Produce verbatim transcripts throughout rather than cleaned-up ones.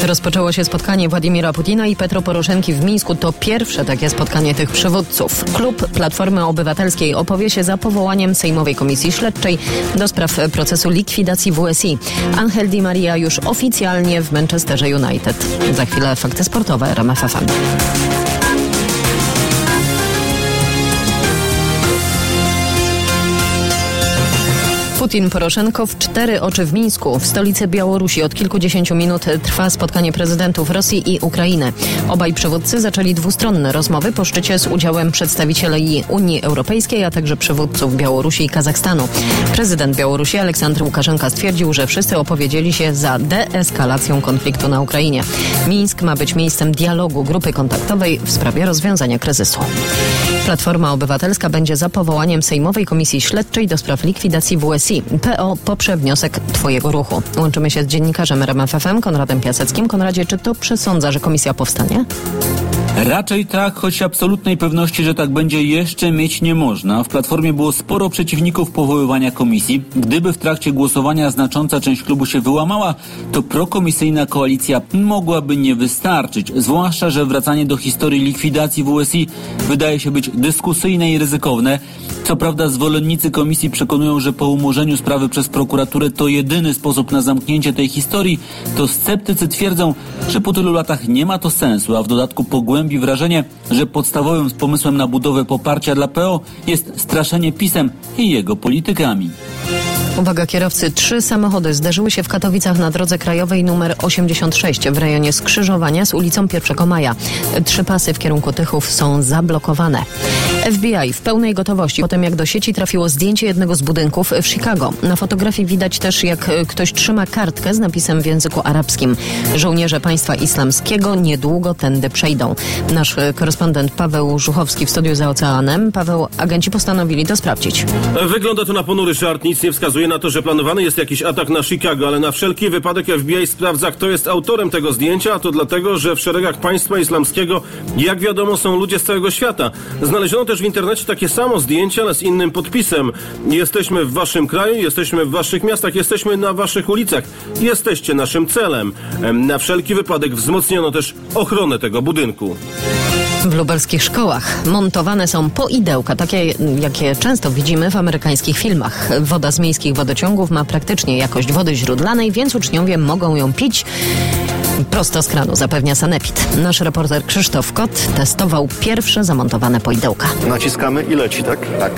Rozpoczęło się spotkanie Władimira Putina i Petro Poroszenki w Mińsku. To pierwsze takie spotkanie tych przywódców. Klub Platformy Obywatelskiej opowie się za powołaniem Sejmowej Komisji Śledczej do spraw procesu likwidacji W S I. Angel Di Maria już oficjalnie w Manchesterze United. Za chwilę fakty sportowe R M F F M. Putin, Poroszenko w cztery oczy w Mińsku. W stolicy Białorusi od kilkudziesięciu minut trwa spotkanie prezydentów Rosji i Ukrainy. Obaj przywódcy zaczęli dwustronne rozmowy po szczycie z udziałem przedstawicieli Unii Europejskiej, a także przywódców Białorusi i Kazachstanu. Prezydent Białorusi Aleksandr Łukaszenka stwierdził, że wszyscy opowiedzieli się za deeskalacją konfliktu na Ukrainie. Mińsk ma być miejscem dialogu grupy kontaktowej w sprawie rozwiązania kryzysu. Platforma Obywatelska będzie za powołaniem Sejmowej Komisji Śledczej do spraw likwidacji W S I. P O poprze wniosek Twojego ruchu. Łączymy się z dziennikarzem R M F F M, Konradem Piaseckim. Konradzie, czy to przesądza, że komisja powstanie? Raczej tak, choć absolutnej pewności, że tak będzie, jeszcze mieć nie można. W Platformie było sporo przeciwników powoływania komisji. Gdyby w trakcie głosowania znacząca część klubu się wyłamała, to prokomisyjna koalicja mogłaby nie wystarczyć. Zwłaszcza, że wracanie do historii likwidacji W S I wydaje się być dyskusyjne i ryzykowne. Co prawda zwolennicy komisji przekonują, że po umorzeniu sprawy przez prokuraturę to jedyny sposób na zamknięcie tej historii, to sceptycy twierdzą, że po tylu latach nie ma to sensu, a w dodatku pogłębi wrażenie, że podstawowym pomysłem na budowę poparcia dla P O jest straszenie PiS-em i jego politykami. Uwaga kierowcy, trzy samochody zderzyły się w Katowicach na drodze krajowej numer osiemdziesiąt sześć w rejonie skrzyżowania z ulicą pierwszego maja. Trzy pasy w kierunku Tychów są zablokowane. F B I w pełnej gotowości po tym, jak do sieci trafiło zdjęcie jednego z budynków w Chicago. Na fotografii widać też, jak ktoś trzyma kartkę z napisem w języku arabskim. Żołnierze państwa islamskiego niedługo tędy przejdą. Nasz korespondent Paweł Żuchowski w studiu za oceanem. Paweł, agenci postanowili to sprawdzić. Wygląda to na ponury żart. Nic nie wskazuje na to, że planowany jest jakiś atak na Chicago, ale na wszelki wypadek F B I sprawdza, kto jest autorem tego zdjęcia, a to dlatego, że w szeregach państwa islamskiego, jak wiadomo, są ludzie z całego świata. Znaleziono też w internecie takie samo zdjęcie, ale z innym podpisem. Jesteśmy w waszym kraju, jesteśmy w waszych miastach, jesteśmy na waszych ulicach. Jesteście naszym celem. Na wszelki wypadek wzmocniono też ochronę tego budynku. W lubelskich szkołach montowane są poidełka, takie jakie często widzimy w amerykańskich filmach. Woda z miejskich wodociągów ma praktycznie jakość wody źródlanej, więc uczniowie mogą ją pić prosto z kranu, zapewnia Sanepid. Nasz reporter Krzysztof Kot testował pierwsze zamontowane poidełka. Naciskamy i leci, tak? Tak.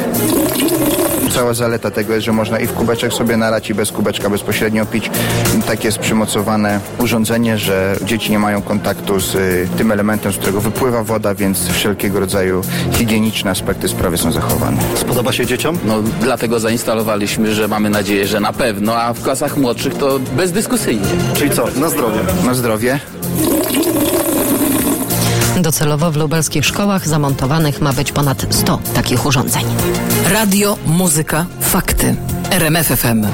Cała zaleta tego jest, że można i w kubeczek sobie nalać, i bez kubeczka bezpośrednio pić. Tak jest przymocowane urządzenie, że dzieci nie mają kontaktu z y, tym elementem, z którego wypływa woda, więc wszelkiego rodzaju higieniczne aspekty sprawy są zachowane. Spodoba się dzieciom? No dlatego zainstalowaliśmy, że mamy nadzieję, że na pewno, a w klasach młodszych to bezdyskusyjnie. Czyli co? Na zdrowie. Na zdrowie. Docelowo w lubelskich szkołach zamontowanych ma być ponad sto takich urządzeń. Radio, muzyka, fakty. R M F F M.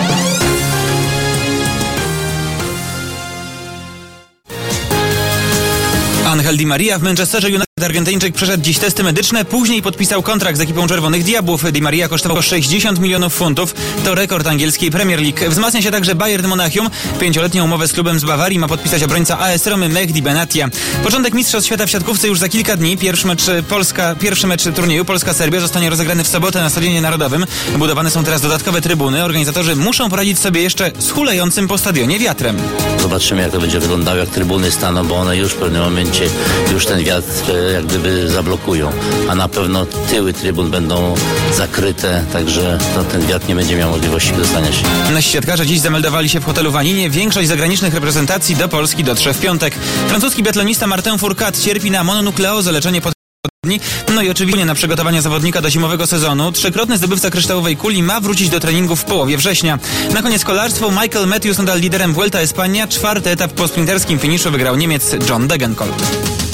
Angel Di Maria w Manchesterze United. Argentyńczyk przeszedł dziś testy medyczne, później podpisał kontrakt z ekipą Czerwonych Diabłów. Di Maria kosztował sześćdziesiąt milionów funtów. To rekord angielskiej Premier League. Wzmacnia się także Bayern Monachium. Pięcioletnią umowę z klubem z Bawarii ma podpisać obrońca A S Romy Mehdi Benatia. Początek Mistrzostw Świata w siatkówce już za kilka dni. Pierwszy mecz, Polska, pierwszy mecz turnieju Polska-Serbia zostanie rozegrany w sobotę na Stadionie Narodowym. Budowane są teraz dodatkowe trybuny. Organizatorzy muszą poradzić sobie jeszcze z hulającym po stadionie wiatrem. Zobaczymy, jak to będzie wyglądało, jak trybuny staną, bo one już w pewnym momencie już ten wiatr jak gdyby zablokują, a na pewno tyły trybun będą zakryte, także to ten wiatr nie będzie miał możliwości dostania się. Nasi siatkarze dziś zameldowali się w hotelu w Aninie. Większość zagranicznych reprezentacji do Polski dotrze w piątek. Francuski biatlonista Martin Fourcade cierpi na mononukleozę, leczenie pod no i oczywiście na przygotowania zawodnika do zimowego sezonu. Trzykrotny zdobywca kryształowej kuli ma wrócić do treningów w połowie września. Na koniec kolarstwo. Michael Matthews nadal liderem Vuelta Espania. Czwarty etap po sprinterskim finiszu wygrał Niemiec John Degenkolb.